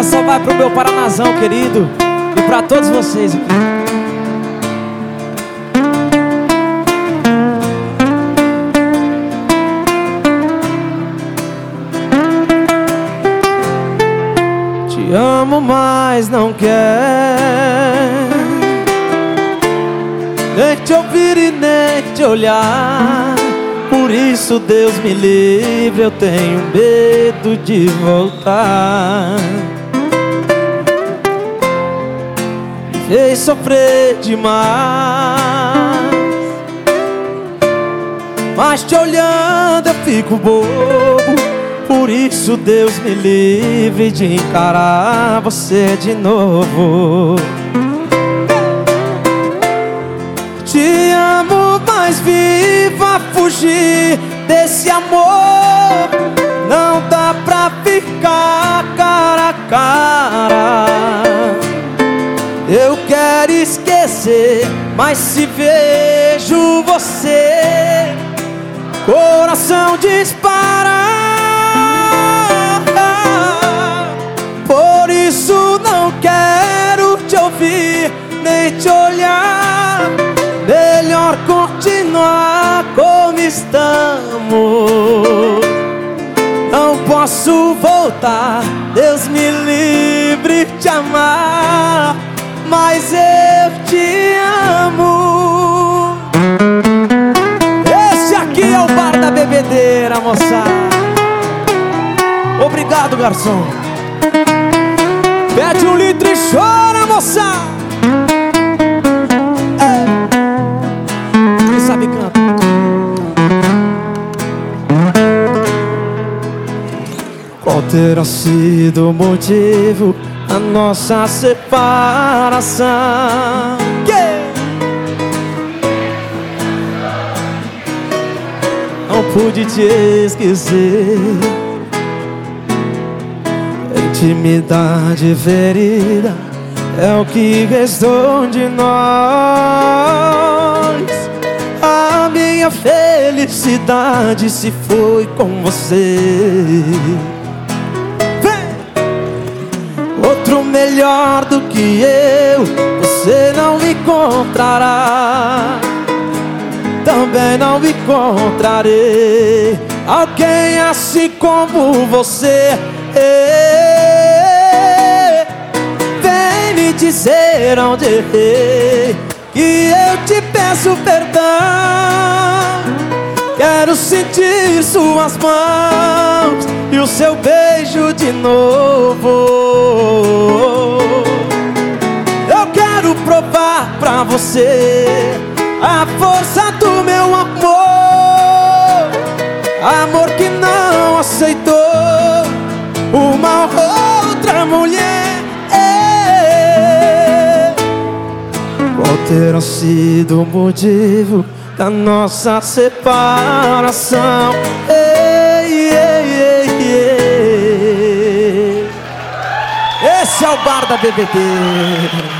Essa vai pro meu Paranazão querido e pra todos vocês aqui. Te amo, mas não quero nem te ouvir e nem te olhar. Por isso, Deus me livre, eu tenho medo de voltar. Me fez sofrer demais, mas te olhando eu fico bobo. Por isso, Deus me livre de encarar você de novo. Te amo, mas viva fugir desse amor. Não dá pra ficar cara a cara. Eu quero esquecer, mas se vejo você, coração dispara. Por isso não quero te ouvir, nem te olhar. Melhor continuar como estamos. Não posso voltar, Deus me livre de te amar, mas eu te amo. Esse aqui é o bar da bebedeira, moçada. Obrigado, garçom. Pede 1 litro e chora, moçada. Quem sabe canta. Qual terá sido o motivo da nossa separação? Não pude te esquecer. Intimidade ferida é o que restou de nós. A minha felicidade se foi com você. Vem! Outro melhor do que eu você não encontrará. Também não encontrarei alguém assim como você. Vem me dizer onde errei, que eu te peço perdão. Quero sentir suas mãos e o seu beijo de novo. Eu quero provar pra você a força do meu amor. Amor que não aceitou uma outra mulher. Qual terá sido o motivo da nossa separação? Esse é o bar da bebedeira.